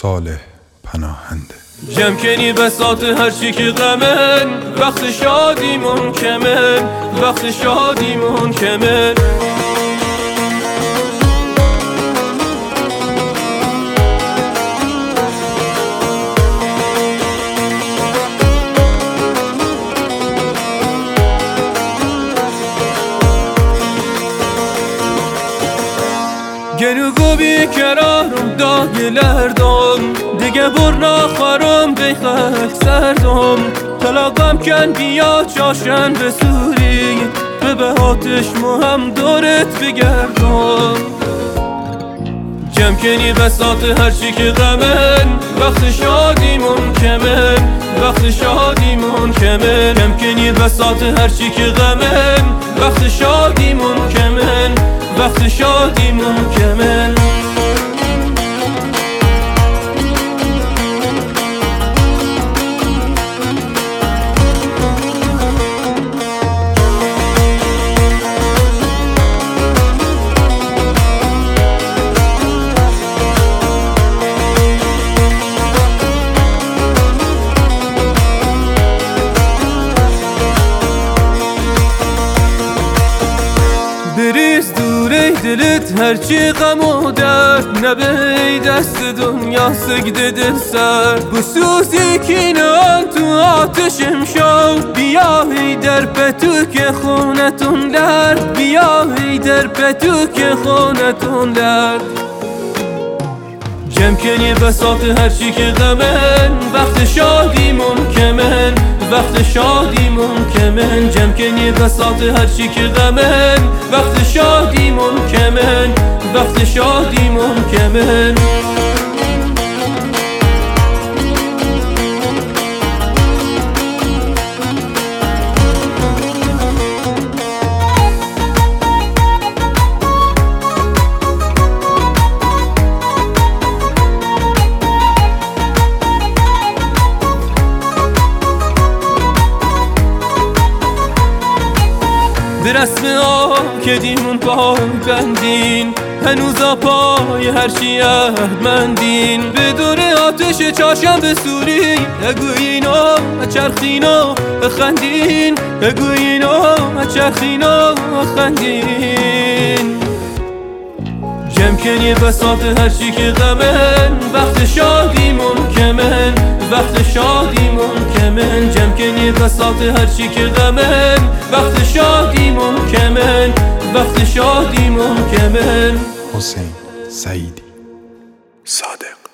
صالح پناهنده. جمع کنی بساط هرچی که غمن، وقت شادیمون کمن، وقت شادیمون کمن. گنو بی کرارم داگلردم، دیگه برنا خارم بیخک سردم. طلاقم کن بیا چاشن به سوری، به آتش هم دورت بگردم. جمع کنی بساط هرچی که غمن، وقت شادیمون کمن، وقت شادیمون کمن. جمع کنی بساط هرچی که غمن، وقت شادیمون کمن، وقت شادیمون کمن. بریز دوره دلت هرچی غم و درد، نبی دست دنیا سگده دل سر. بسوزی کینان تو آتشم شو، بیا در پتو که خونتون لرد، بیا در پتو که خونتون لرد. جمع کنی بساط هرچی که غمن، وقت شادیمون کمن، وقت شادیمون کمن. جمع کنی بساط هرچی که غمن، وقت شادیمون کمن، وقت شادیمون کمن. به رسم آکدیمون پای بندین، هنوزا پای هرچی مندین. به دور آتش چاشم به سوری، اگوینا چرخینا خندین، اگوینا چرخینا خندین. جمع کنی بساط هرچی که غمن، وقت شادیمون کمن، وقت شادیمون کمن. جمع کنی بساط هرچی که غمن، وقت شادیمون کمن، وقت شادیمون کمن. حسین سعیدی صادق.